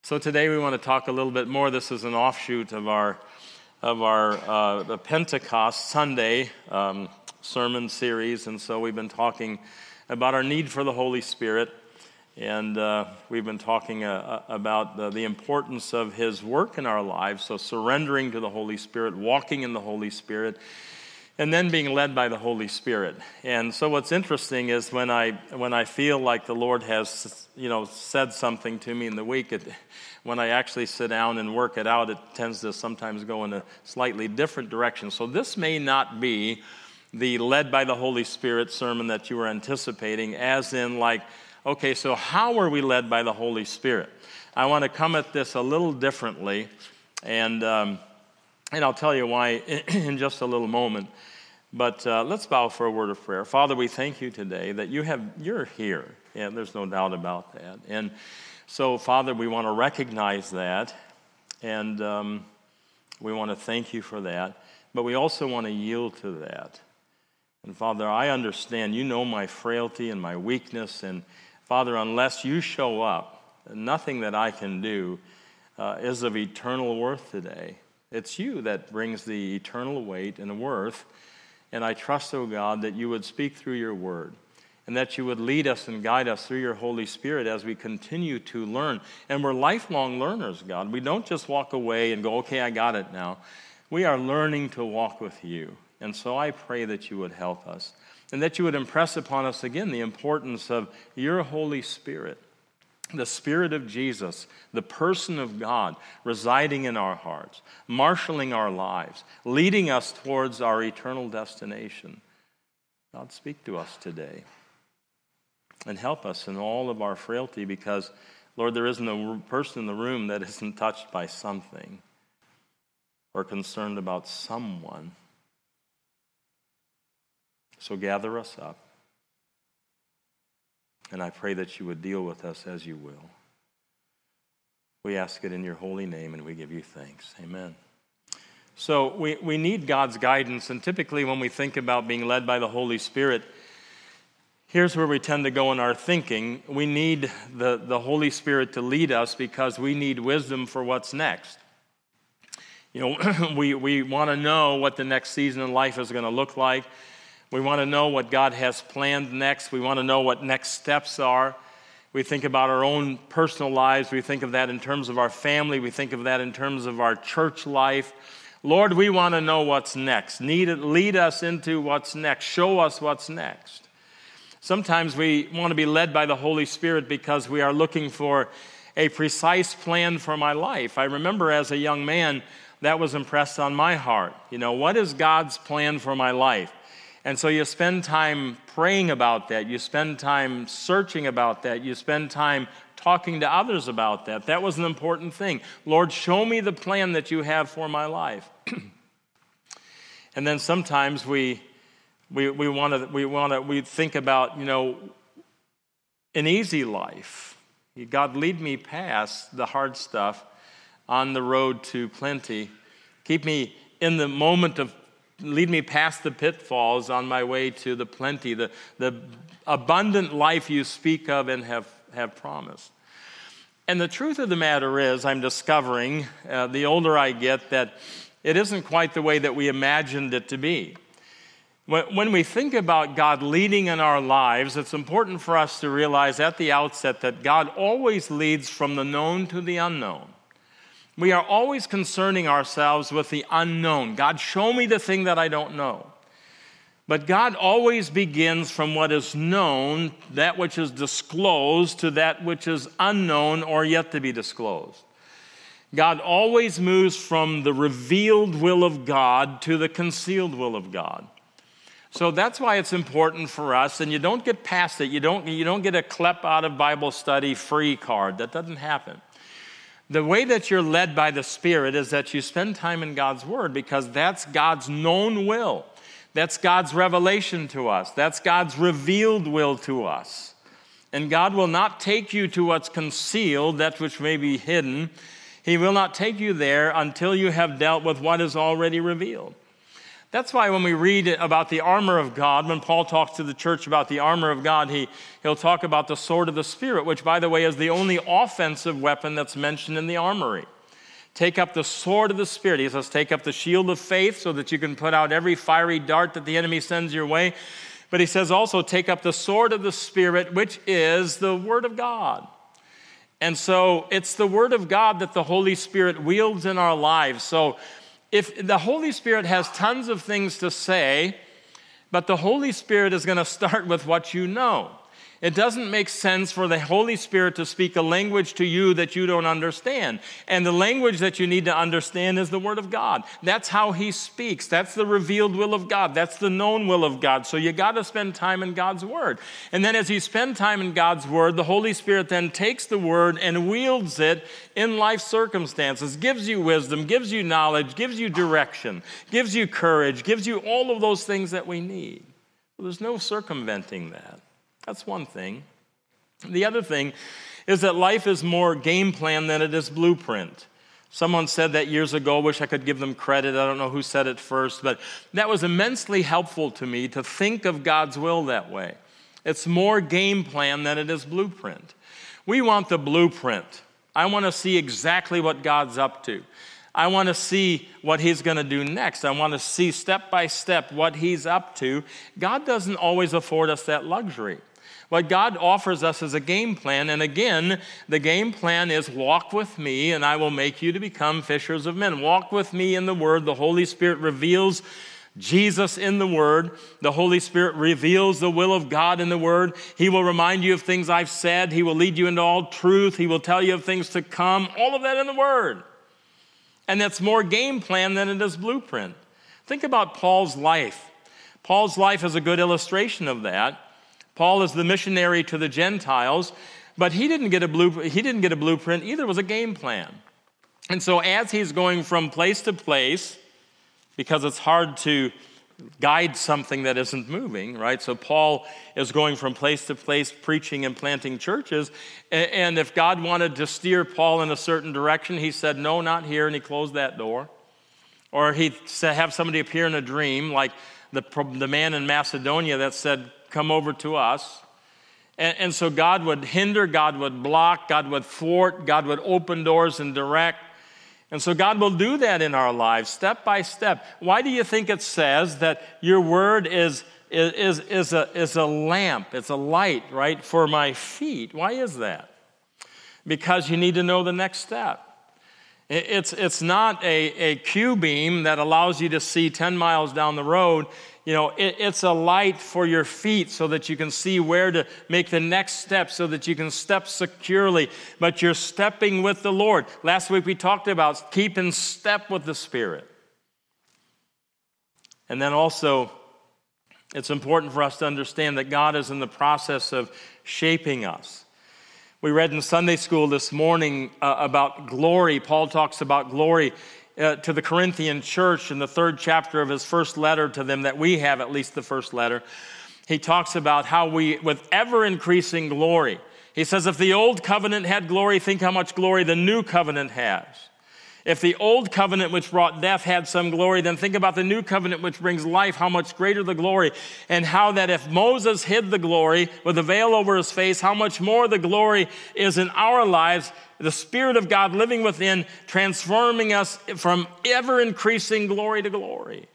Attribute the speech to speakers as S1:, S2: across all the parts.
S1: So today we want to talk a little bit more. This is an offshoot of our the Pentecost Sunday sermon series, and so we've been talking about our need for the Holy Spirit, and we've been talking about the importance of His work in our lives. So surrendering to the Holy Spirit, walking in the Holy Spirit, and then being led by the Holy Spirit. And so what's interesting is when I feel like the Lord has, said something to me in the week, when I actually sit down and work it out, it tends to sometimes go in a slightly different direction. So this may not be the led by the Holy Spirit sermon that you were anticipating, as in okay, so how are we led by the Holy Spirit? I want to come at this a little differently, and I'll tell you why in just a little moment. But let's bow for a word of prayer. Father, we thank you today that you're here, and there's no doubt about that. And so, Father, we want to recognize that, and we want to thank you for that. But we also want to yield to that. And Father, I understand you know my frailty and my weakness, and Father, unless you show up, nothing that I can do is of eternal worth today. It's you that brings the eternal weight and worth. And I trust, oh God, that you would speak through your word, and that you would lead us and guide us through your Holy Spirit as we continue to learn. And we're lifelong learners, God. We don't just walk away and go, okay, I got it now. We are learning to walk with you. And so I pray that you would help us, and that you would impress upon us again the importance of your Holy Spirit, the Spirit of Jesus, the person of God residing in our hearts, marshaling our lives, leading us towards our eternal destination. God, speak to us today and help us in all of our frailty, because, Lord, there isn't a person in the room that isn't touched by something or concerned about someone. So gather us up. And I pray that you would deal with us as you will. We ask it in your holy name, and we give you thanks. Amen. So we need God's guidance, and typically when we think about being led by the Holy Spirit, here's where we tend to go in our thinking. We need the Holy Spirit to lead us because we need wisdom for what's next. We want to know what the next season in life is going to look like. We want to know what God has planned next. We want to know what next steps are. We think about our own personal lives. We think of that in terms of our family. We think of that in terms of our church life. Lord, we want to know what's next. Lead us into what's next. Show us what's next. Sometimes we want to be led by the Holy Spirit because we are looking for a precise plan for my life. I remember as a young man, that was impressed on my heart. What is God's plan for my life? And so you spend time praying about that. You spend time searching about that. You spend time talking to others about that. That was an important thing. Lord, show me the plan that you have for my life. And then sometimes we think about, an easy life. God, lead me past the hard stuff on the road to plenty. Keep me in the moment of lead me past the pitfalls on my way to the plenty, the abundant life you speak of and have promised. And the truth of the matter is, I'm discovering, the older I get, that it isn't quite the way that we imagined it to be. When we think about God leading in our lives, it's important for us to realize at the outset that God always leads from the known to the unknown. We are always concerning ourselves with the unknown. God, show me the thing that I don't know. But God always begins from what is known, that which is disclosed, to that which is unknown or yet to be disclosed. God always moves from the revealed will of God to the concealed will of God. So that's why it's important for us, and you don't get past it. You don't get a CLEP out of Bible study free card. That doesn't happen. The way that you're led by the Spirit is that you spend time in God's Word, because that's God's known will. That's God's revelation to us. That's God's revealed will to us. And God will not take you to what's concealed, that which may be hidden. He will not take you there until you have dealt with what is already revealed. That's why when we read about the armor of God, when Paul talks to the church about the armor of God, he'll talk about the sword of the Spirit, which, by the way, is the only offensive weapon that's mentioned in the armory. Take up the sword of the Spirit. He says, take up the shield of faith so that you can put out every fiery dart that the enemy sends your way. But he says also, take up the sword of the Spirit, which is the Word of God. And so it's the Word of God that the Holy Spirit wields in our lives. So if the Holy Spirit has tons of things to say, but the Holy Spirit is going to start with what you know. It doesn't make sense for the Holy Spirit to speak a language to you that you don't understand. And the language that you need to understand is the Word of God. That's how He speaks. That's the revealed will of God. That's the known will of God. So you got to spend time in God's Word. And then as you spend time in God's Word, the Holy Spirit then takes the Word and wields it in life circumstances, gives you wisdom, gives you knowledge, gives you direction, gives you courage, gives you all of those things that we need. Well, there's no circumventing that. That's one thing. The other thing is that life is more game plan than it is blueprint. Someone said that years ago. Wish I could give them credit. I don't know who said it first, but that was immensely helpful to me to think of God's will that way. It's more game plan than it is blueprint. We want the blueprint. I want to see exactly what God's up to. I want to see what He's going to do next. I want to see step by step what He's up to. God doesn't always afford us that luxury. What God offers us is a game plan, and again, the game plan is walk with me, and I will make you to become fishers of men. Walk with me in the Word. The Holy Spirit reveals Jesus in the Word. The Holy Spirit reveals the will of God in the Word. He will remind you of things I've said. He will lead you into all truth. He will tell you of things to come. All of that in the Word. And that's more game plan than it is blueprint. Think about Paul's life. Paul's life is a good illustration of that. Paul is the missionary to the Gentiles, but he didn't get a blueprint either. It was a game plan. And so as he's going from place to place, because it's hard to guide something that isn't moving, right? So Paul is going from place to place preaching and planting churches. And if God wanted to steer Paul in a certain direction, he said, no, not here, and he closed that door. Or he'd have somebody appear in a dream, like the man in Macedonia that said, come over to us. And so God would hinder, God would block, God would thwart, God would open doors and direct. And so God will do that in our lives, step by step. Why do you think it says that your word is a lamp, it's a light, right, for my feet? Why is that? Because you need to know the next step. It's not a Q-beam that allows you to see 10 miles down the road. You know, it's a light for your feet so that you can see where to make the next step so that you can step securely. But you're stepping with the Lord. Last week we talked about keep in step with the Spirit. And then also, it's important for us to understand that God is in the process of shaping us. We read in Sunday school this morning about glory. Paul talks about glory to the Corinthian church in the 3rd chapter of his first letter to them that we have, at least the first letter. He talks about how we, with ever-increasing glory, he says, if the old covenant had glory, think how much glory the new covenant has. If the old covenant which brought death had some glory, then think about the new covenant which brings life, how much greater the glory. And how that if Moses hid the glory with a veil over his face, how much more the glory is in our lives, the Spirit of God living within, transforming us from ever-increasing glory to glory.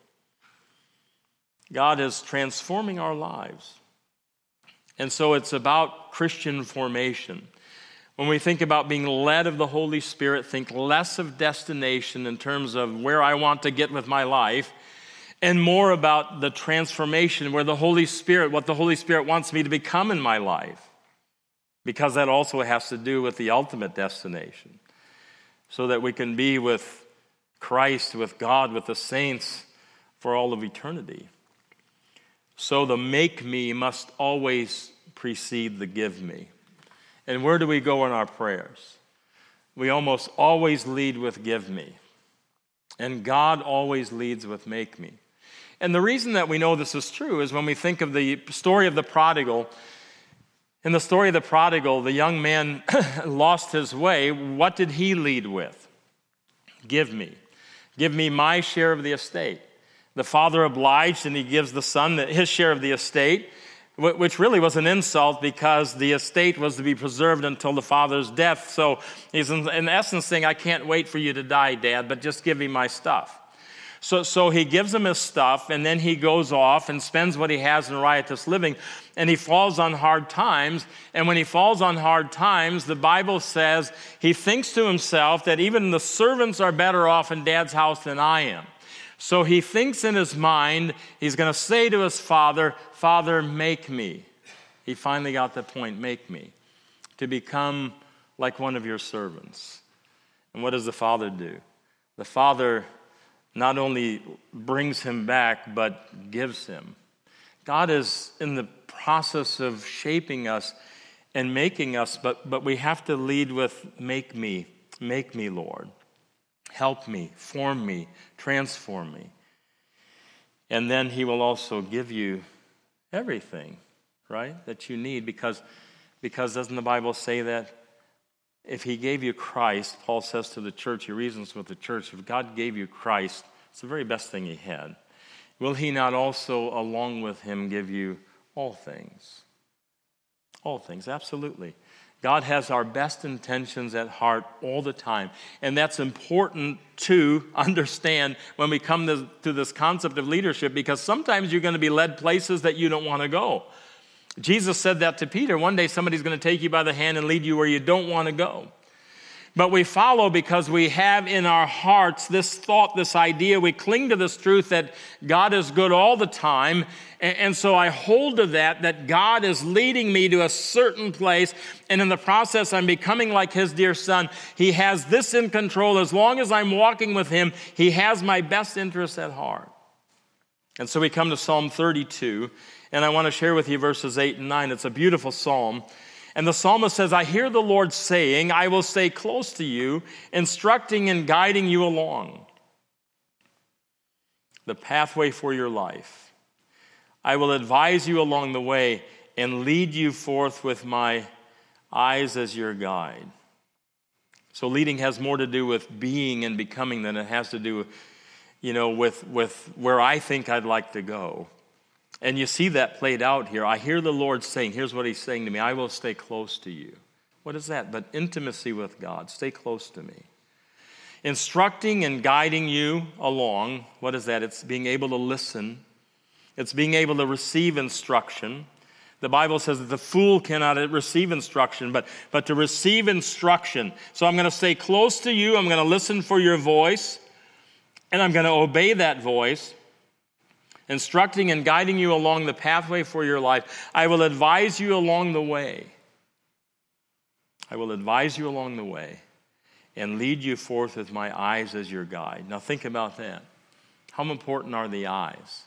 S1: God is transforming our lives. And so it's about Christian formation. When we think about being led of the Holy Spirit, think less of destination in terms of where I want to get with my life, and more about the transformation where the Holy Spirit, what the Holy Spirit wants me to become in my life. Because that also has to do with the ultimate destination. So that we can be with Christ, with God, with the saints for all of eternity. So the make me must always precede the give me. And where do we go in our prayers? We almost always lead with give me. And God always leads with make me. And the reason that we know this is true is when we think of the story of the prodigal. In the story of the prodigal, the young man lost his way. What did he lead with? Give me. Give me my share of the estate. The father obliged, and he gives the son his share of the estate, which really was an insult because the estate was to be preserved until the father's death. So he's in essence saying, I can't wait for you to die, Dad, but just give me my stuff. So he gives him his stuff, and then he goes off and spends what he has in riotous living, and he falls on hard times. And when he falls on hard times, the Bible says he thinks to himself that even the servants are better off in Dad's house than I am. So he thinks in his mind, he's going to say to his father, Father, make me. He finally got the point, make me, to become like one of your servants. And what does the father do? The father not only brings him back, but gives him. God is in the process of shaping us and making us, but we have to lead with, make me, Lord. Help me, form me, transform me. And then he will also give you everything, right, that you need, because doesn't the Bible say that if he gave you Christ, Paul says to the church, he reasons with the church, if God gave you Christ, it's the very best thing he had. Will he not also, along with him, give you all things? All things, absolutely. God has our best intentions at heart all the time. And that's important to understand when we come to this concept of leadership, because sometimes you're going to be led places that you don't want to go. Jesus said that to Peter. One day somebody's going to take you by the hand and lead you where you don't want to go. But we follow because we have in our hearts this thought, this idea. We cling to this truth that God is good all the time. And so I hold to that God is leading me to a certain place. And in the process, I'm becoming like his dear son. He has this in control. As long as I'm walking with him, he has my best interests at heart. And so we come to Psalm 32. And I want to share with you verses 8 and 9. It's a beautiful psalm. And the psalmist says, I hear the Lord saying, I will stay close to you, instructing and guiding you along the pathway for your life. I will advise you along the way and lead you forth with my eyes as your guide. So leading has more to do with being and becoming than it has to do, with where I think I'd like to go. And you see that played out here. I hear the Lord saying, here's what he's saying to me, I will stay close to you. What is that? But intimacy with God. Stay close to me. Instructing and guiding you along. What is that? It's being able to listen. It's being able to receive instruction. The Bible says that the fool cannot receive instruction, but to receive instruction. So I'm going to stay close to you. I'm going to listen for your voice, and I'm going to obey that voice. Instructing and guiding you along the pathway for your life. I will advise you along the way. I will advise you along the way and lead you forth with my eyes as your guide. Now think about that. How important are the eyes?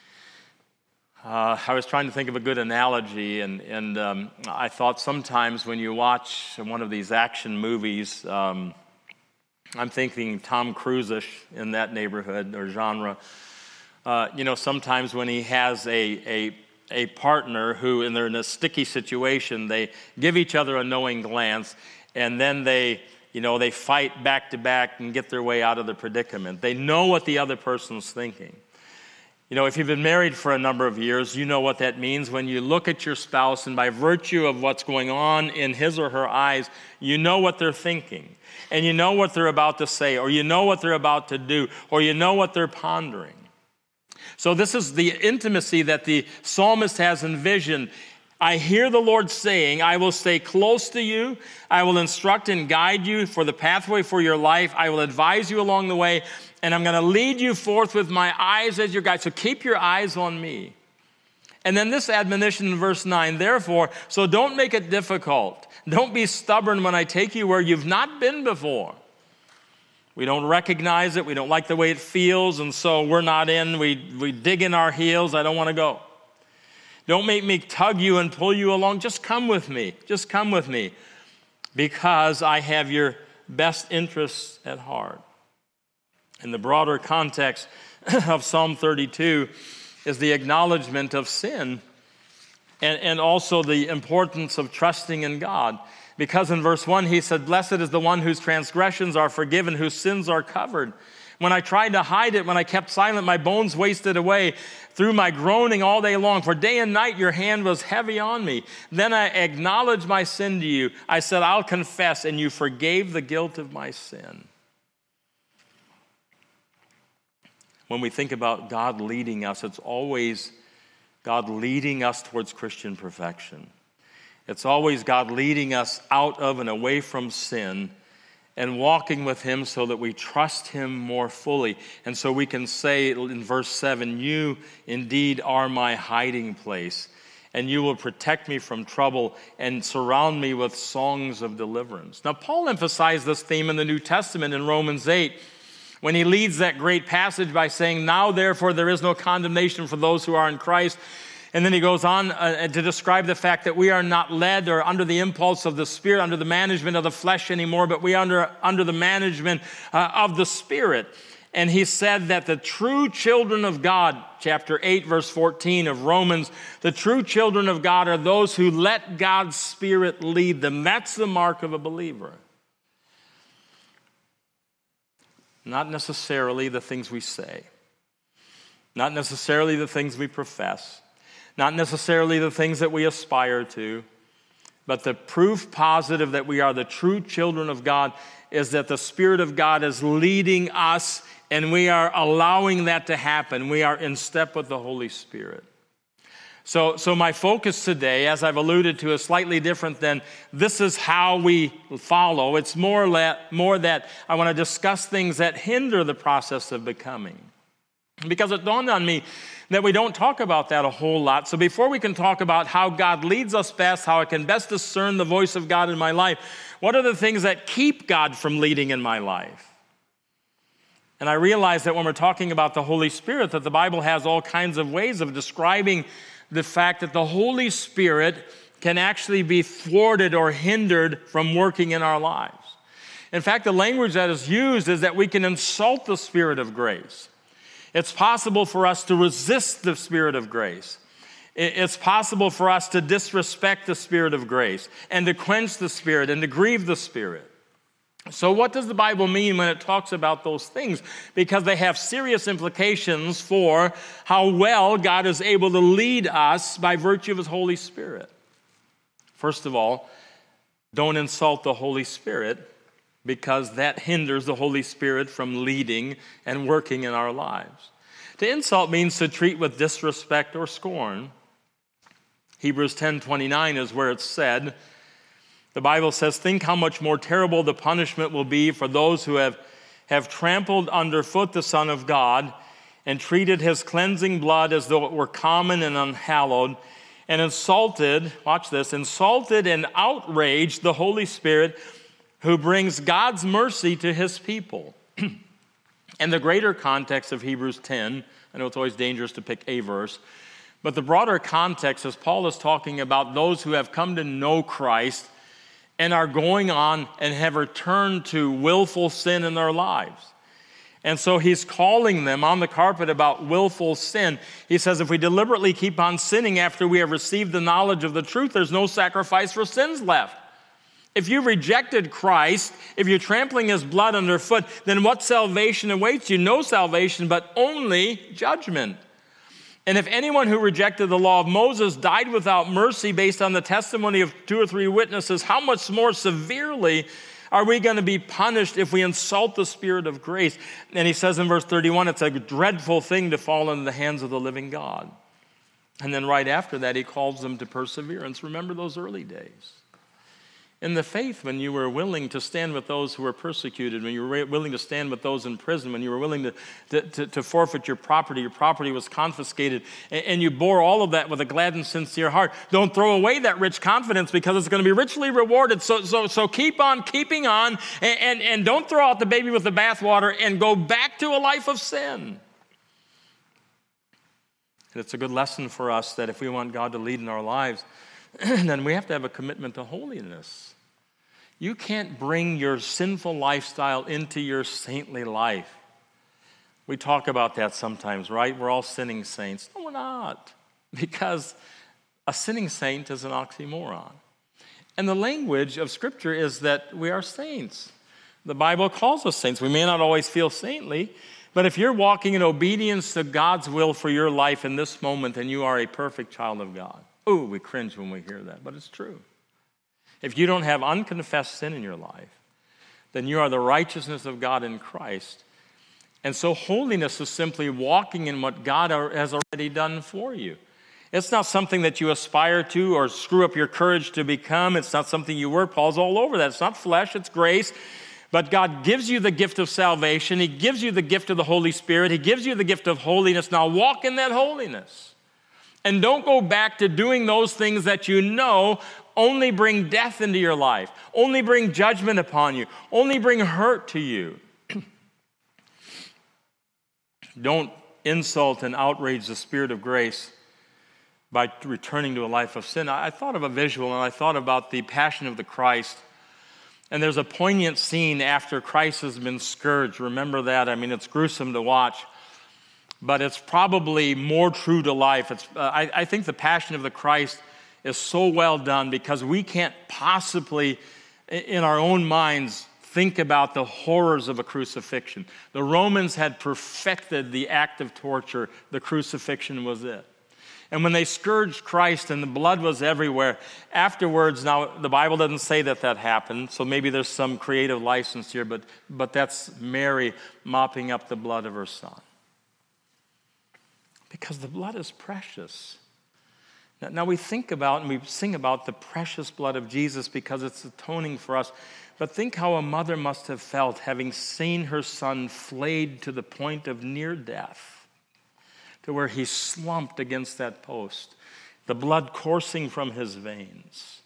S1: I was trying to think of a good analogy, and I thought sometimes when you watch one of these action movies, I'm thinking Tom Cruise-ish in that neighborhood or genre. Sometimes when he has a partner who, and they're in a sticky situation, they give each other a knowing glance, and then they fight back to back and get their way out of the predicament. They know what the other person's thinking. If you've been married for a number of years, you know what that means. When you look at your spouse, and by virtue of what's going on in his or her eyes, you know what they're thinking, and you know what they're about to say, or you know what they're about to do, or you know what they're pondering. So this is the intimacy that the psalmist has envisioned. I hear the Lord saying, I will stay close to you. I will instruct and guide you for the pathway for your life. I will advise you along the way, and I'm going to lead you forth with my eyes as your guide. So keep your eyes on me. And then this admonition in verse 9, therefore, so don't make it difficult. Don't be stubborn when I take you where you've not been before. We don't recognize it. We don't like the way it feels, and so we're not in. We dig in our heels. I don't want to go. Don't make me tug you and pull you along. Just come with me. Just come with me, because I have your best interests at heart. In the broader context of Psalm 32 is the acknowledgement of sin and also the importance of trusting in God. Because in verse 1 he said, blessed is the one whose transgressions are forgiven, whose sins are covered. When I tried to hide it, when I kept silent, my bones wasted away through my groaning all day long. For day and night your hand was heavy on me. Then I acknowledged my sin to you. I said, I'll confess, and you forgave the guilt of my sin. When we think about God leading us, it's always God leading us towards Christian perfection. It's always God leading us out of and away from sin and walking with him so that we trust him more fully. And so we can say in verse 7, you indeed are my hiding place, and you will protect me from trouble and surround me with songs of deliverance. Now, Paul emphasized this theme in the New Testament in Romans 8 when he leads that great passage by saying, now therefore there is no condemnation for those who are in Christ. And then he goes on to describe the fact that we are not led or under the impulse of the Spirit, under the management of the flesh anymore, but we are under the management of the Spirit. And he said that the true children of God, chapter 8, verse 14 of Romans, the true children of God are those who let God's Spirit lead them. That's the mark of a believer. Not necessarily the things we say, not necessarily the things we profess, not necessarily the things that we aspire to, but the proof positive that we are the true children of God is that the Spirit of God is leading us, and we are allowing that to happen. We are in step with the Holy Spirit. So my focus today, as I've alluded to, is slightly different than this is how we follow. It's more that I want to discuss things that hinder the process of becoming. Because it dawned on me that we don't talk about that a whole lot. So before we can talk about how God leads us best, how I can best discern the voice of God in my life, what are the things that keep God from leading in my life? And I realize that when we're talking about the Holy Spirit, that the Bible has all kinds of ways of describing the fact that the Holy Spirit can actually be thwarted or hindered from working in our lives. In fact, the language that is used is that we can insult the Spirit of grace. It's possible for us to resist the Spirit of grace. It's possible for us to disrespect the Spirit of grace and to quench the Spirit and to grieve the Spirit. So what does the Bible mean when it talks about those things? Because they have serious implications for how well God is able to lead us by virtue of his Holy Spirit. First of all, don't insult the Holy Spirit, because that hinders the Holy Spirit from leading and working in our lives. To insult means to treat with disrespect or scorn. Hebrews 10:29 is where it's said. The Bible says, think how much more terrible the punishment will be for those who have trampled underfoot the Son of God and treated his cleansing blood as though it were common and unhallowed, and insulted, watch this, insulted and outraged the Holy Spirit who brings God's mercy to his people. And the greater context of Hebrews 10, I know it's always dangerous to pick a verse, but the broader context is Paul is talking about those who have come to know Christ and are going on and have returned to willful sin in their lives. And so he's calling them on the carpet about willful sin. He says, if we deliberately keep on sinning after we have received the knowledge of the truth, there's no sacrifice for sins left. If you rejected Christ, if you're trampling his blood underfoot, then what salvation awaits you? No salvation, but only judgment. And if anyone who rejected the law of Moses died without mercy based on the testimony of 2 or 3 witnesses, how much more severely are we going to be punished if we insult the Spirit of grace? And he says in verse 31, it's a dreadful thing to fall into the hands of the living God. And then right after that, he calls them to perseverance. Remember those early days. In the faith, when you were willing to stand with those who were persecuted, when you were willing to stand with those in prison, when you were willing to forfeit your property was confiscated, and you bore all of that with a glad and sincere heart. Don't throw away that rich confidence, because it's going to be richly rewarded. So keep on keeping on, and don't throw out the baby with the bathwater and go back to a life of sin. And it's a good lesson for us that if we want God to lead in our lives, then we have to have a commitment to holiness. You can't bring your sinful lifestyle into your saintly life. We talk about that sometimes, right? We're all sinning saints. No, we're not. Because a sinning saint is an oxymoron. And the language of Scripture is that we are saints. The Bible calls us saints. We may not always feel saintly, But if you're walking in obedience to God's will for your life in this moment, then you are a perfect child of God. Ooh, we cringe when we hear that, but it's true. If you don't have unconfessed sin in your life, then you are the righteousness of God in Christ. And so holiness is simply walking in what God has already done for you. It's not something that you aspire to or screw up your courage to become. It's not something you work. Paul's all over that. It's not flesh, it's grace. But God gives you the gift of salvation. He gives you the gift of the Holy Spirit. He gives you the gift of holiness. Now walk in that holiness. And don't go back to doing those things that you know only bring death into your life, only bring judgment upon you, only bring hurt to you. Don't insult and outrage the Spirit of grace by returning to a life of sin. I thought of a visual, and I thought about the Passion of the Christ. And there's a poignant scene after Christ has been scourged. Remember that? I mean, it's gruesome to watch, but it's probably more true to life. I think the Passion of the Christ is so well done because we can't possibly, in our own minds, think about the horrors of a crucifixion. The Romans had perfected the act of torture. The crucifixion was it. And when they scourged Christ and the blood was everywhere, afterwards, now the Bible doesn't say that happened, so maybe there's some creative license here, but that's Mary mopping up the blood of her son. Because the blood is precious. Now we think about and we sing about the precious blood of Jesus because it's atoning for us. But think how a mother must have felt having seen her son flayed to the point of near death, to where he slumped against that post, the blood coursing from his veins.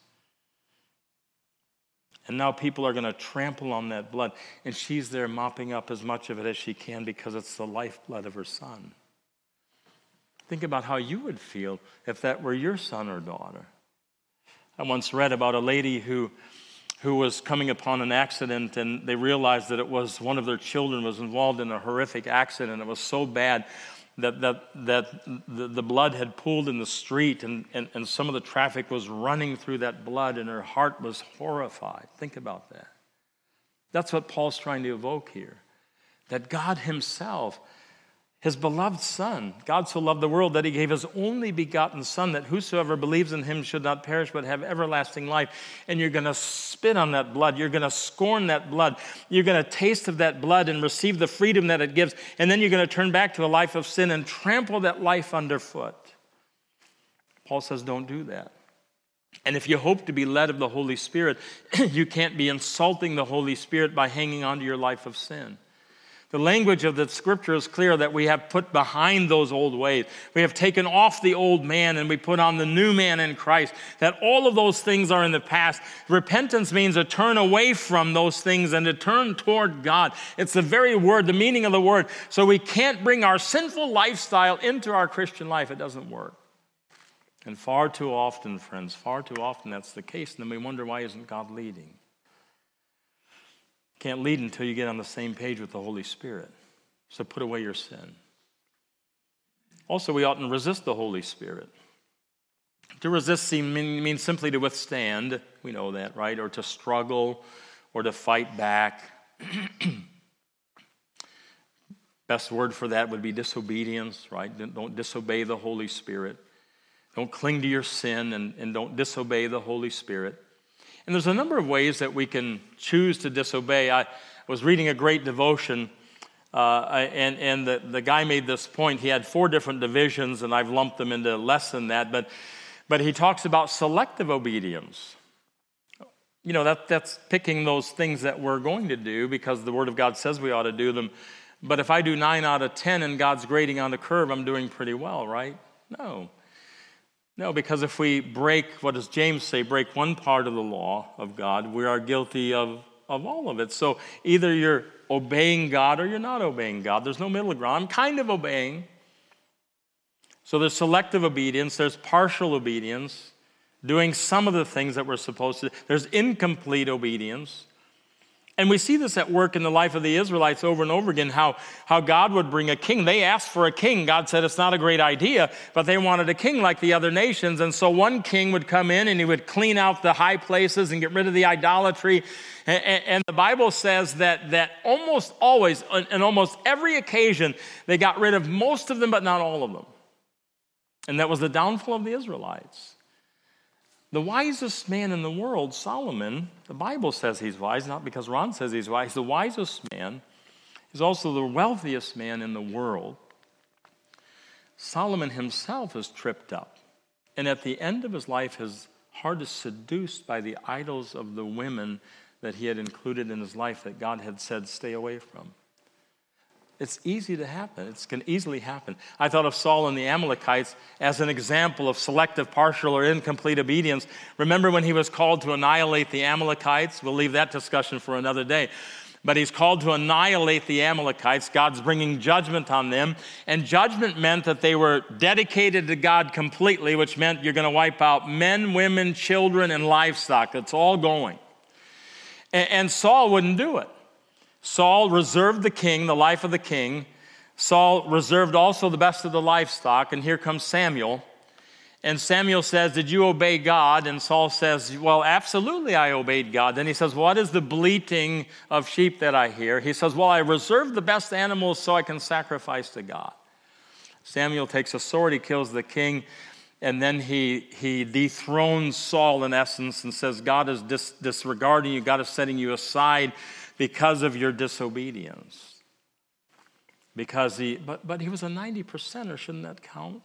S1: And now people are going to trample on that blood, and she's there mopping up as much of it as she can because it's the lifeblood of her son. Think about how you would feel if that were your son or daughter. I once read about a lady who was coming upon an accident, and they realized that it was one of their children was involved in a horrific accident. It was so bad that the blood had pooled in the street, and some of the traffic was running through that blood, and her heart was horrified. Think about that. That's what Paul's trying to evoke here. That God himself, his beloved Son, God so loved the world that he gave his only begotten Son, that whosoever believes in him should not perish but have everlasting life. And you're going to spit on that blood. You're going to scorn that blood. You're going to taste of that blood and receive the freedom that it gives. And then you're going to turn back to a life of sin and trample that life underfoot. Paul says, don't do that. And if you hope to be led of the Holy Spirit, you can't be insulting the Holy Spirit by hanging on to your life of sin. The language of the Scripture is clear that we have put behind those old ways. We have taken off the old man and we put on the new man in Christ. That all of those things are in the past. Repentance means to turn away from those things and to turn toward God. It's the very word, the meaning of the word. So we can't bring our sinful lifestyle into our Christian life. It doesn't work. And far too often, friends, far too often that's the case. And then we wonder, why isn't God leading? Can't lead until you get on the same page with the Holy Spirit. So put away your sin. Also, we oughtn't resist the Holy Spirit. To resist means simply to withstand. We know that, right? Or to struggle or to fight back. Best word for that would be disobedience, right? Don't disobey the Holy Spirit. Don't cling to your sin and don't disobey the Holy Spirit. And there's a number of ways that we can choose to disobey. I was reading a great devotion, and the guy made this point. He had 4 different divisions, and I've lumped them into less than that. But he talks about selective obedience. You know, that's picking those things that we're going to do because the Word of God says we ought to do them. But if I do 9 out of 10 and God's grading on the curve, I'm doing pretty well, right? No, because if we break, what does James say, break one part of the law of God, we are guilty of all of it. So either you're obeying God or you're not obeying God. There's no middle ground. I'm kind of obeying. So there's selective obedience. There's partial obedience, doing some of the things that we're supposed to. There's incomplete obedience. And we see this at work in the life of the Israelites over and over again, how God would bring a king. They asked for a king. God said it's not a great idea, but they wanted a king like the other nations. And so one king would come in and he would clean out the high places and get rid of the idolatry. And the Bible says that almost always, on almost every occasion, they got rid of most of them, but not all of them. And that was the downfall of the Israelites. The wisest man in the world, Solomon, the Bible says he's wise, not because Ron says he's wise. The wisest man is also the wealthiest man in the world. Solomon himself is tripped up. And at the end of his life, his heart is seduced by the idols of the women that he had included in his life that God had said, stay away from. It's easy to happen. It can easily happen. I thought of Saul and the Amalekites as an example of selective, partial, or incomplete obedience. Remember when he was called to annihilate the Amalekites? We'll leave that discussion for another day. But he's called to annihilate the Amalekites. God's bringing judgment on them. And judgment meant that they were dedicated to God completely, which meant you're going to wipe out men, women, children, and livestock. It's all going. And Saul wouldn't do it. Saul reserved the king, the life of the king. Saul reserved also the best of the livestock. And here comes Samuel. And Samuel says, did you obey God? And Saul says, well, absolutely I obeyed God. Then he says, what is the bleating of sheep that I hear? He says, well, I reserved the best animals so I can sacrifice to God. Samuel takes a sword, he kills the king, and then he dethrones Saul in essence and says, God is disregarding you, God is setting you aside because of your disobedience. But he was a 90%er, shouldn't that count?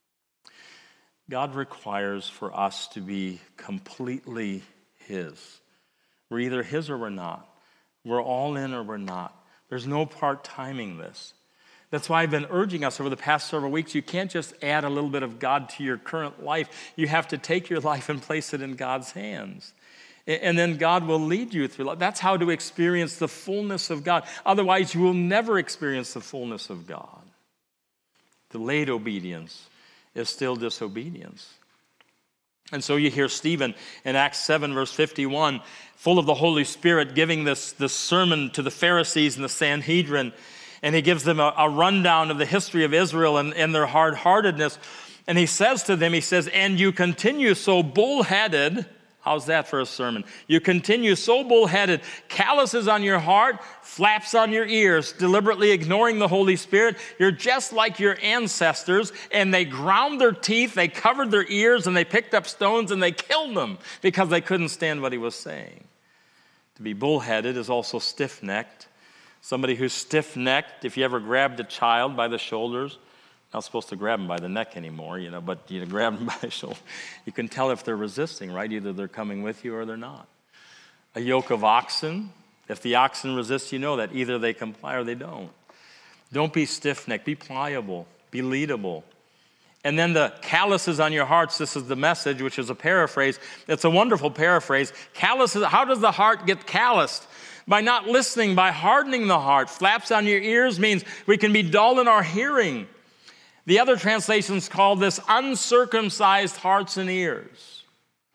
S1: God requires for us to be completely His. We're either His or we're not. We're all in or we're not. There's no part-timing this. That's why I've been urging us over the past several weeks, you can't just add a little bit of God to your current life. You have to take your life and place it in God's hands. And then God will lead you through life. That's how to experience the fullness of God. Otherwise, you will never experience the fullness of God. Delayed obedience is still disobedience. And so you hear Stephen in Acts 7, verse 51, full of the Holy Spirit, giving this sermon to the Pharisees and the Sanhedrin. And he gives them a rundown of the history of Israel and their hard-heartedness. And he says to them, and you continue so bullheaded. How's that for a sermon? You continue so bullheaded, calluses on your heart, flaps on your ears, deliberately ignoring the Holy Spirit. You're just like your ancestors, and they ground their teeth, they covered their ears, and they picked up stones, and they killed them because they couldn't stand what he was saying. To be bullheaded is also stiff-necked. Somebody who's stiff-necked, if you ever grabbed a child by the shoulders, not supposed to grab them by the neck anymore, but you grab them by the shoulder. You can tell if they're resisting, right? Either they're coming with you or they're not. A yoke of oxen, if the oxen resist, you know that either they comply or they don't. Don't be stiff-necked. Be pliable. Be leadable. And then the calluses on your hearts, this is the message, which is a paraphrase. It's a wonderful paraphrase. Calluses, how does the heart get calloused? By not listening, by hardening the heart. Flaps on your ears means we can be dull in our hearing. The other translations call this uncircumcised hearts and ears.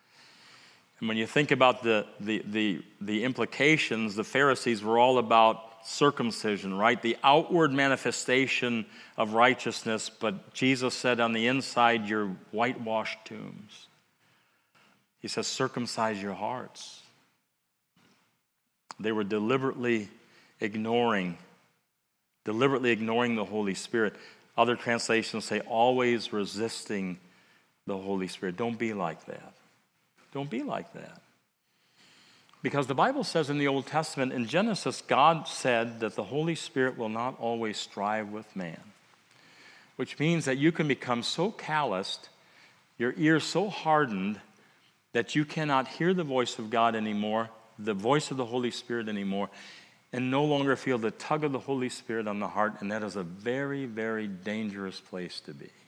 S1: And when you think about the implications, the Pharisees were all about circumcision, right? The outward manifestation of righteousness, but Jesus said on the inside, you're whitewashed tombs. He says, circumcise your hearts. They were deliberately ignoring the Holy Spirit. Other translations say always resisting the Holy Spirit. Don't be like that. Don't be like that. Because the Bible says in the Old Testament, in Genesis, God said that the Holy Spirit will not always strive with man. Which means that you can become so calloused, your ears so hardened, that you cannot hear the voice of God anymore, the voice of the Holy Spirit anymore, and no longer feel the tug of the Holy Spirit on the heart, and that is a very, very dangerous place to be.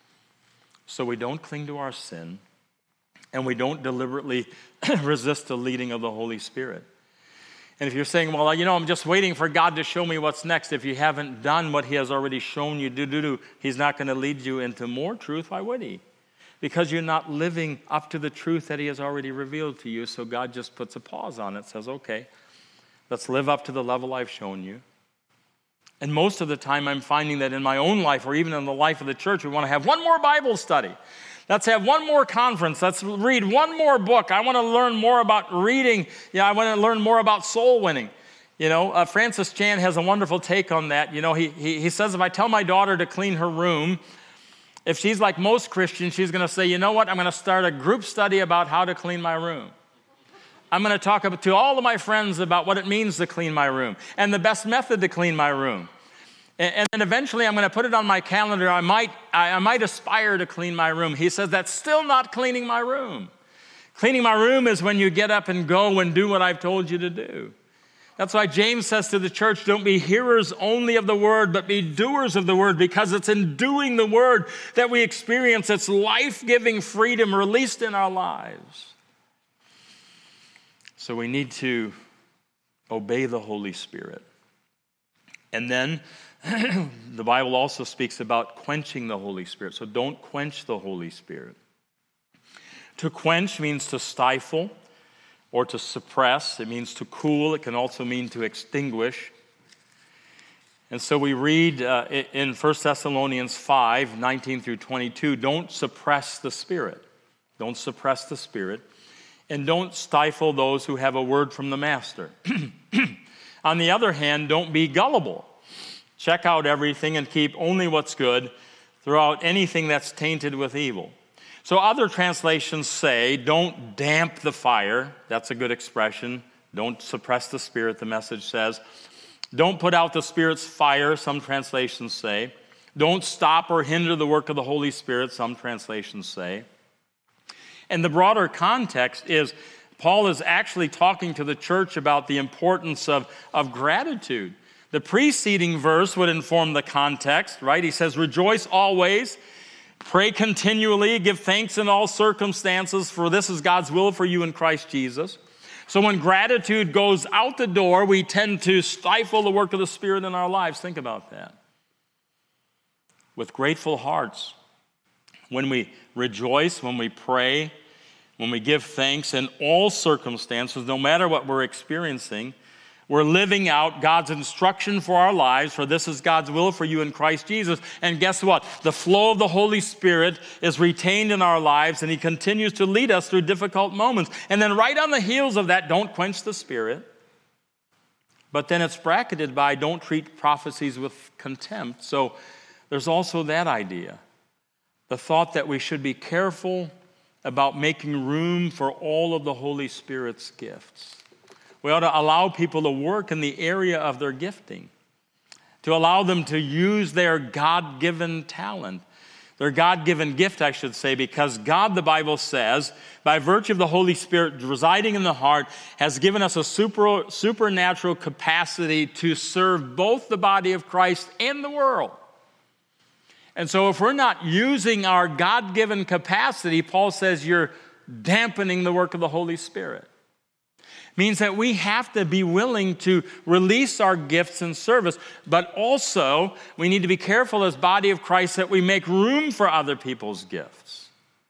S1: So we don't cling to our sin, and we don't deliberately resist the leading of the Holy Spirit. And if you're saying, well, I'm just waiting for God to show me what's next, if you haven't done what He has already shown you, He's not going to lead you into more truth. Why would He? Because you're not living up to the truth that He has already revealed to you, so God just puts a pause on it, says, okay, Let's live up to the level I've shown you. And most of the time I'm finding that in my own life or even in the life of the church, we want to have one more Bible study. Let's have one more conference. Let's read one more book. I want to learn more about reading. I want to learn more about soul winning. Francis Chan has a wonderful take on that. He says, if I tell my daughter to clean her room, if she's like most Christians, she's going to say, you know what, I'm going to start a group study about how to clean my room. I'm going to talk to all of my friends about what it means to clean my room and the best method to clean my room. And then eventually I'm going to put it on my calendar. I might aspire to clean my room. He says, that's still not cleaning my room. Cleaning my room is when you get up and go and do what I've told you to do. That's why James says to the church, don't be hearers only of the word, but be doers of the word, because it's in doing the word that we experience its life-giving freedom released in our lives. So we need to obey the Holy Spirit. And then the Bible also speaks about quenching the Holy Spirit. So don't quench the Holy Spirit. To quench means to stifle or to suppress. It means to cool. It can also mean to extinguish. And so we read in 1 Thessalonians 5, 19 through 22, don't suppress the Spirit. Don't suppress the Spirit. And don't stifle those who have a word from the Master. On the other hand, don't be gullible. Check out everything and keep only what's good. Throw out anything that's tainted with evil. So other translations say, don't damp the fire. That's a good expression. Don't suppress the Spirit, the Message says. Don't put out the Spirit's fire, some translations say. Don't stop or hinder the work of the Holy Spirit, some translations say. And the broader context is Paul is actually talking to the church about the importance of gratitude. The preceding verse would inform the context, right? He says, rejoice always, pray continually, give thanks in all circumstances, for this is God's will for you in Christ Jesus. So when gratitude goes out the door, we tend to stifle the work of the Spirit in our lives. Think about that. With grateful hearts, when we rejoice, when we pray, when we give thanks in all circumstances, no matter what we're experiencing, we're living out God's instruction for our lives, for this is God's will for you in Christ Jesus. And guess what? The flow of the Holy Spirit is retained in our lives, and He continues to lead us through difficult moments. And then right on the heels of that, don't quench the Spirit. But then it's bracketed by don't treat prophecies with contempt. So there's also that idea. The thought that we should be careful about making room for all of the Holy Spirit's gifts. We ought to allow people to work in the area of their gifting, to allow them to use their God-given talent, their God-given gift, I should say, because God, the Bible says, by virtue of the Holy Spirit residing in the heart, has given us a supernatural capacity to serve both the body of Christ and the world. And so if we're not using our God-given capacity, Paul says you're dampening the work of the Holy Spirit. Means that we have to be willing to release our gifts in service, but also we need to be careful as body of Christ that we make room for other people's gifts.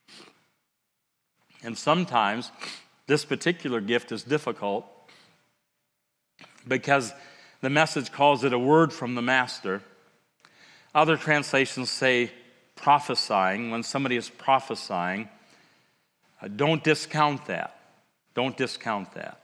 S1: And sometimes this particular gift is difficult because the Message calls it a word from the Master. Other translations say prophesying. When somebody is prophesying, don't discount that. Don't discount that.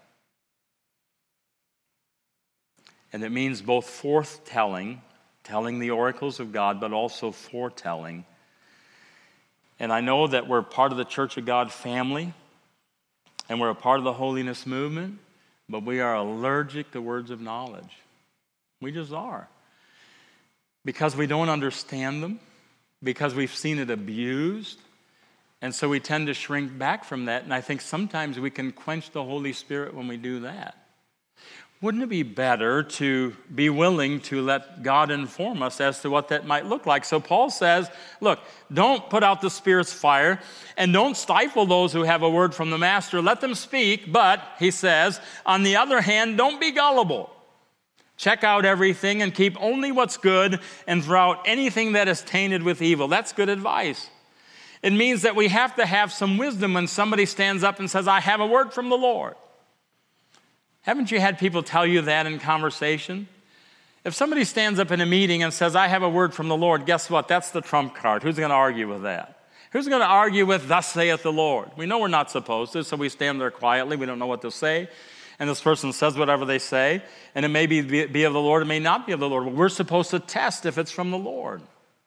S1: And it means both forthtelling, telling the oracles of God, but also foretelling. And I know that we're part of the Church of God family, and we're a part of the holiness movement, but we are allergic to words of knowledge. We just are. Because we don't understand them, because we've seen it abused, and so we tend to shrink back from that. And I think sometimes we can quench the Holy Spirit when we do that. Wouldn't it be better to be willing to let God inform us as to what that might look like? So Paul says, look, don't put out the Spirit's fire and don't stifle those who have a word from the Master. Let them speak, but, he says, on the other hand, don't be gullible. Check out everything and keep only what's good and throw out anything that is tainted with evil. That's good advice. It means that we have to have some wisdom when somebody stands up and says, I have a word from the Lord. Haven't you had people tell you that in conversation? If somebody stands up in a meeting and says, I have a word from the Lord, guess what? That's the trump card. Who's going to argue with that? Who's going to argue with, thus saith the Lord? We know we're not supposed to, so we stand there quietly. We don't know what to say. And this person says whatever they say, and it may be of the Lord, it may not be of the Lord. But we're supposed to test if it's from the Lord.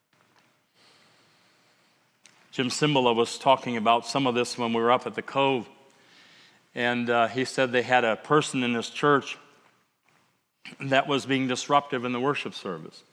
S1: Jim Cymbala was talking about some of this when we were up at the Cove. And he said they had a person in his church that was being disruptive in the worship service.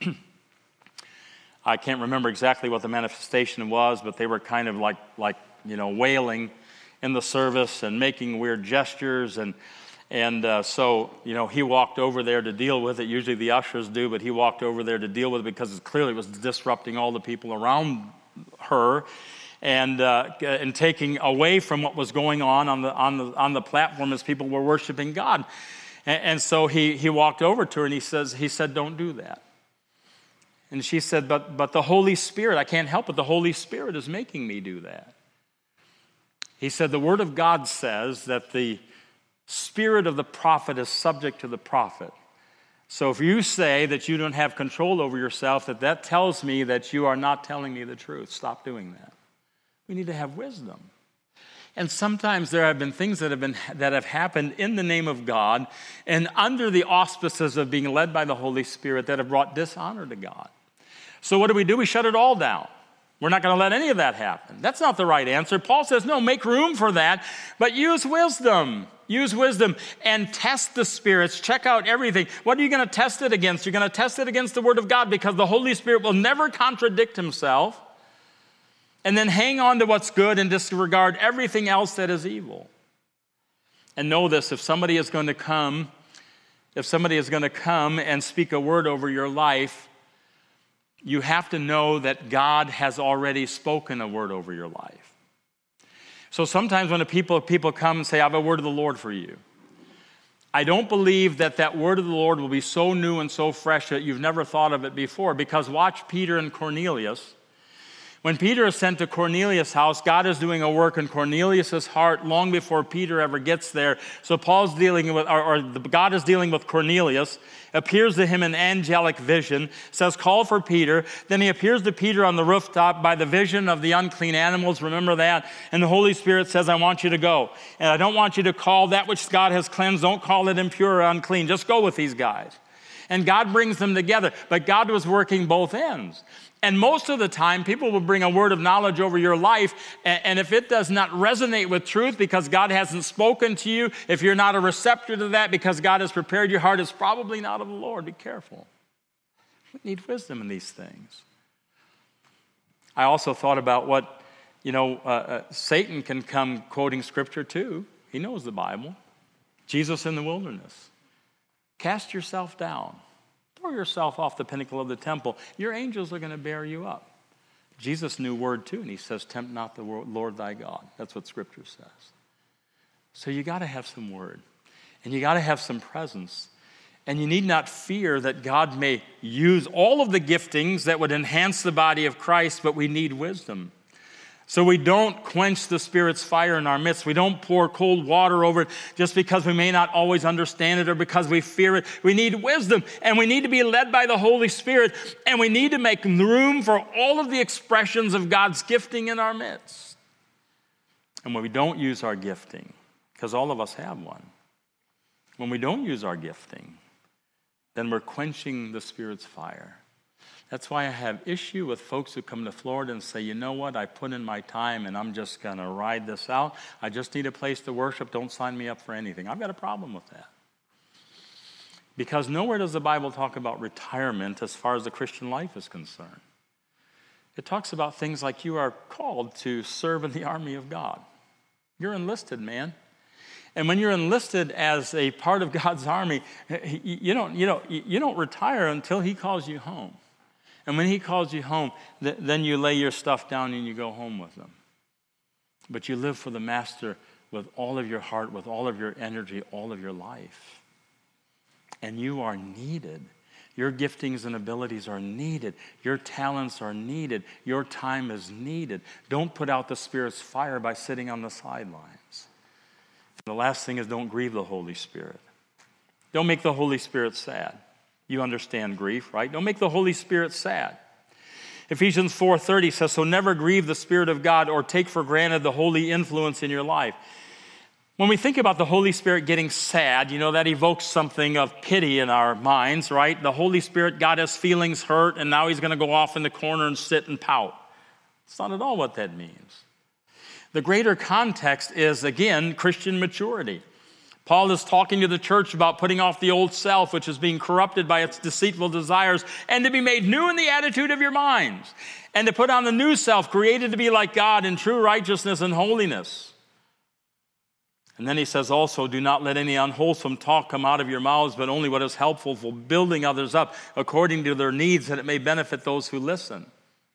S1: I can't remember exactly what the manifestation was, but they were kind of like wailing in the service and making weird gestures. So he walked over there to deal with it. Usually the ushers do, but he walked over there to deal with it because it clearly was disrupting all the people around her and taking away from what was going on the platform as people were worshiping God. And so he walked over to her and he said, don't do that. And she said, but the Holy Spirit, I can't help it. The Holy Spirit is making me do that. He said, the Word of God says that the spirit of the prophet is subject to the prophet. So if you say that you don't have control over yourself, that tells me that you are not telling me the truth. Stop doing that. We need to have wisdom. And sometimes there have been things that have happened in the name of God and under the auspices of being led by the Holy Spirit that have brought dishonor to God. So what do? We shut it all down. We're not going to let any of that happen. That's not the right answer. Paul says, no, make room for that, but use wisdom. Use wisdom and test the spirits. Check out everything. What are you going to test it against? You're going to test it against the Word of God because the Holy Spirit will never contradict himself. And then hang on to what's good and disregard everything else that is evil. And know this, if somebody is going to come and speak a word over your life, you have to know that God has already spoken a word over your life. So sometimes when people come and say, I have a word of the Lord for you, I don't believe that word of the Lord will be so new and so fresh that you've never thought of it before. Because watch Peter and Cornelius. When Peter is sent to Cornelius' house, God is doing a work in Cornelius' heart long before Peter ever gets there. So God is dealing with Cornelius, appears to him in angelic vision, says, call for Peter. Then he appears to Peter on the rooftop by the vision of the unclean animals. Remember that? And the Holy Spirit says, I want you to go. And I don't want you to call that which God has cleansed. Don't call it impure or unclean. Just go with these guys. And God brings them together. But God was working both ends. And most of the time, people will bring a word of knowledge over your life, and if it does not resonate with truth because God hasn't spoken to you, if you're not a receptor to that because God has prepared your heart, it's probably not of the Lord. Be careful. We need wisdom in these things. I also thought about what, Satan can come quoting Scripture too. He knows the Bible. Jesus in the wilderness. Cast yourself down. Throw yourself off the pinnacle of the temple. Your angels are going to bear you up. Jesus knew word too, and he says, tempt not the Lord thy God. That's what Scripture says. So you got to have some word, and you got to have some presence, and you need not fear that God may use all of the giftings that would enhance the body of Christ, but we need wisdom. So we don't quench the Spirit's fire in our midst. We don't pour cold water over it just because we may not always understand it or because we fear it. We need wisdom, and we need to be led by the Holy Spirit, and we need to make room for all of the expressions of God's gifting in our midst. And when we don't use our gifting, because all of us have one, when we don't use our gifting, then we're quenching the Spirit's fire. That's why I have issue with folks who come to Florida and say, you know what, I put in my time and I'm just going to ride this out. I just need a place to worship. Don't sign me up for anything. I've got a problem with that. Because nowhere does the Bible talk about retirement as far as the Christian life is concerned. It talks about things like you are called to serve in the army of God. You're enlisted, man. And when you're enlisted as a part of God's army, you don't retire until he calls you home. And when he calls you home, then you lay your stuff down and you go home with him. But you live for the Master with all of your heart, with all of your energy, all of your life. And you are needed. Your giftings and abilities are needed. Your talents are needed. Your time is needed. Don't put out the Spirit's fire by sitting on the sidelines. The last thing is don't grieve the Holy Spirit. Don't make the Holy Spirit sad. You understand grief, right? Don't make the Holy Spirit sad. Ephesians 4:30 says, so never grieve the Spirit of God or take for granted the holy influence in your life. When we think about the Holy Spirit getting sad, that evokes something of pity in our minds, right? The Holy Spirit got his feelings hurt, and now he's going to go off in the corner and sit and pout. It's not at all what that means. The greater context is, again, Christian maturity. Paul is talking to the church about putting off the old self, which is being corrupted by its deceitful desires, and to be made new in the attitude of your minds, and to put on the new self, created to be like God in true righteousness and holiness. And then he says also, do not let any unwholesome talk come out of your mouths, but only what is helpful for building others up according to their needs, that it may benefit those who listen.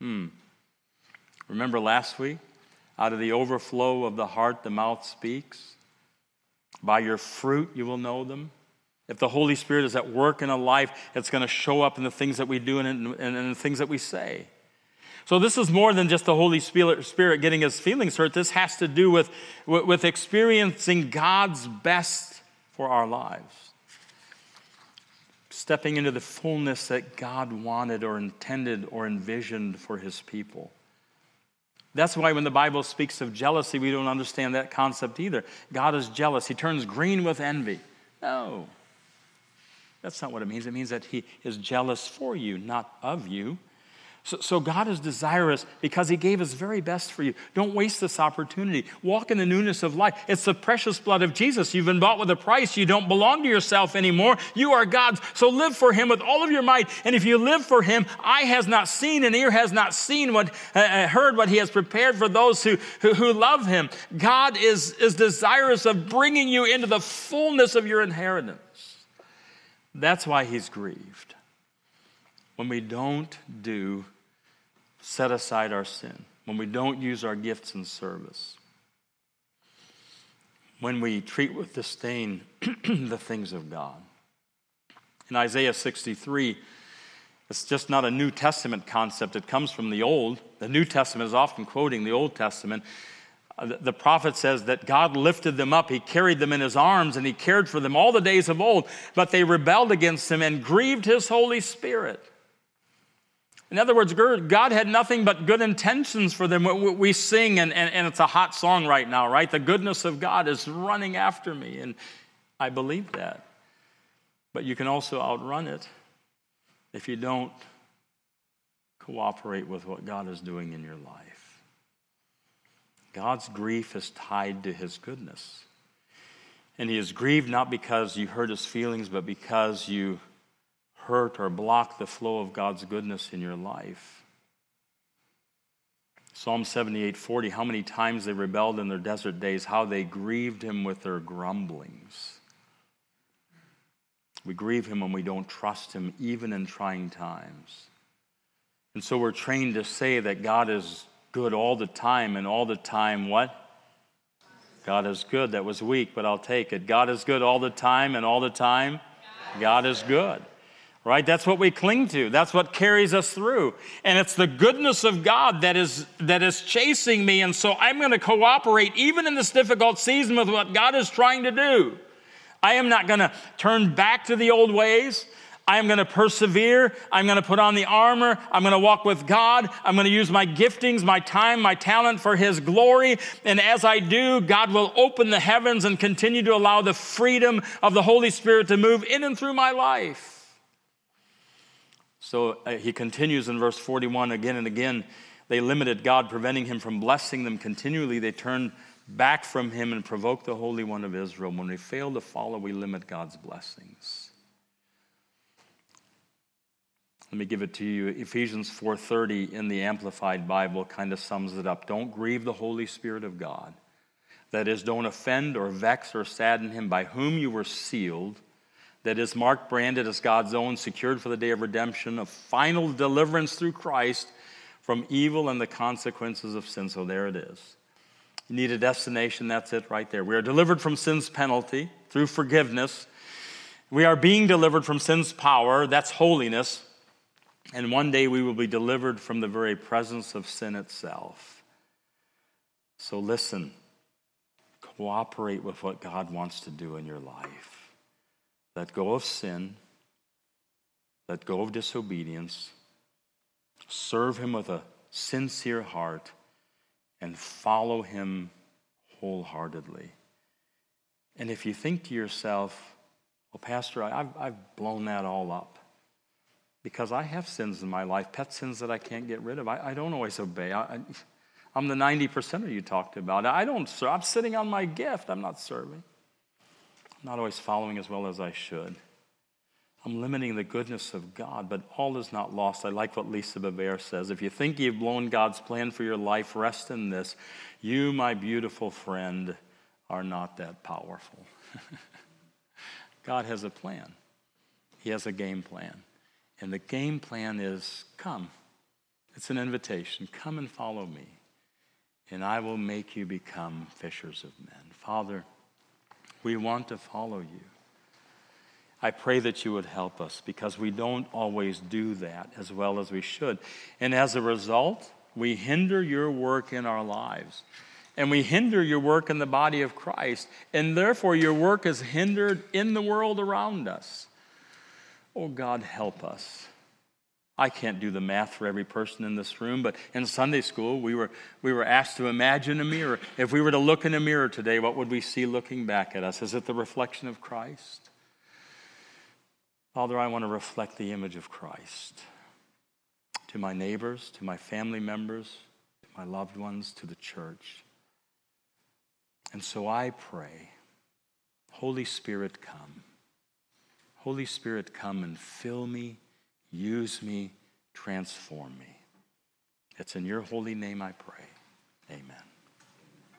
S1: Remember last week? Out of the overflow of the heart, the mouth speaks. By your fruit, you will know them. If the Holy Spirit is at work in a life, it's going to show up in the things that we do and in the things that we say. So this is more than just the Holy Spirit getting his feelings hurt. This has to do with experiencing God's best for our lives. Stepping into the fullness that God wanted or intended or envisioned for his people. That's why when the Bible speaks of jealousy, we don't understand that concept either. God is jealous. He turns green with envy. No. That's not what it means. It means that he is jealous for you, not of you. So God is desirous because he gave his very best for you. Don't waste this opportunity. Walk in the newness of life. It's the precious blood of Jesus. You've been bought with a price. You don't belong to yourself anymore. You are God's. So live for him with all of your might. And if you live for him, eye has not seen and ear has not seen heard what he has prepared for those who love him. God is desirous of bringing you into the fullness of your inheritance. That's why he's grieved. When we don't set aside our sin, when we don't use our gifts in service, when we treat with disdain the things of God. In Isaiah 63, it's just not a New Testament concept. It comes from the Old. The New Testament is often quoting the Old Testament. The prophet says that God lifted them up. He carried them in his arms, and he cared for them all the days of old. But they rebelled against him and grieved his Holy Spirit. In other words, God had nothing but good intentions for them. We sing, and it's a hot song right now, right? The goodness of God is running after me, and I believe that. But you can also outrun it if you don't cooperate with what God is doing in your life. God's grief is tied to his goodness. And he is grieved not because you hurt his feelings, but because you hurt or block the flow of God's goodness in your life. Psalm 78:40, how many times they rebelled in their desert days, how they grieved him with their grumblings. We grieve him when we don't trust him, even in trying times. And so we're trained to say that God is good all the time, and all the time what? God is good. That was weak, but I'll take it. God is good all the time, and all the time God is good. Right? That's what we cling to. That's what carries us through. And it's the goodness of God that is chasing me. And so I'm going to cooperate even in this difficult season with what God is trying to do. I am not going to turn back to the old ways. I am going to persevere. I'm going to put on the armor. I'm going to walk with God. I'm going to use my giftings, my time, my talent for his glory. And as I do, God will open the heavens and continue to allow the freedom of the Holy Spirit to move in and through my life. So he continues in verse 41 again and again. They limited God, preventing him from blessing them continually. They turned back from him and provoked the Holy One of Israel. When we fail to follow, we limit God's blessings. Let me give it to you. Ephesians 4:30 in the Amplified Bible kind of sums it up. Don't grieve the Holy Spirit of God. That is, don't offend or vex or sadden him, by whom you were sealed. That is marked, branded as God's own, secured for the day of redemption, of final deliverance through Christ from evil and the consequences of sin. So there it is. You need a destination, that's it right there. We are delivered from sin's penalty through forgiveness. We are being delivered from sin's power, that's holiness. And one day we will be delivered from the very presence of sin itself. So listen, cooperate with what God wants to do in your life. Let go of sin. Let go of disobedience. Serve him with a sincere heart and follow him wholeheartedly. And if you think to yourself, well, Pastor, I've blown that all up, because I have sins in my life, pet sins that I can't get rid of. I don't always obey. I'm the 90% you talked about. I don't serve. I'm sitting on my gift. I'm not serving. I'm not always following as well as I should. I'm limiting the goodness of God, but all is not lost. I like what Lisa Bevere says. If you think you've blown God's plan for your life, rest in this. You, my beautiful friend, are not that powerful. God has a plan. He has a game plan. And the game plan is, come. It's an invitation. Come and follow me, and I will make you become fishers of men. Father, we want to follow you. I pray that you would help us, because we don't always do that as well as we should. And as a result, we hinder your work in our lives. And we hinder your work in the body of Christ. And therefore, your work is hindered in the world around us. Oh, God, help us. I can't do the math for every person in this room, but in Sunday school, we were asked to imagine a mirror. If we were to look in a mirror today, what would we see looking back at us? Is it the reflection of Christ? Father, I want to reflect the image of Christ to my neighbors, to my family members, to my loved ones, to the church. And so I pray, Holy Spirit, come. Holy Spirit, come and fill me, use me, transform me. It's in your holy name I pray. Amen.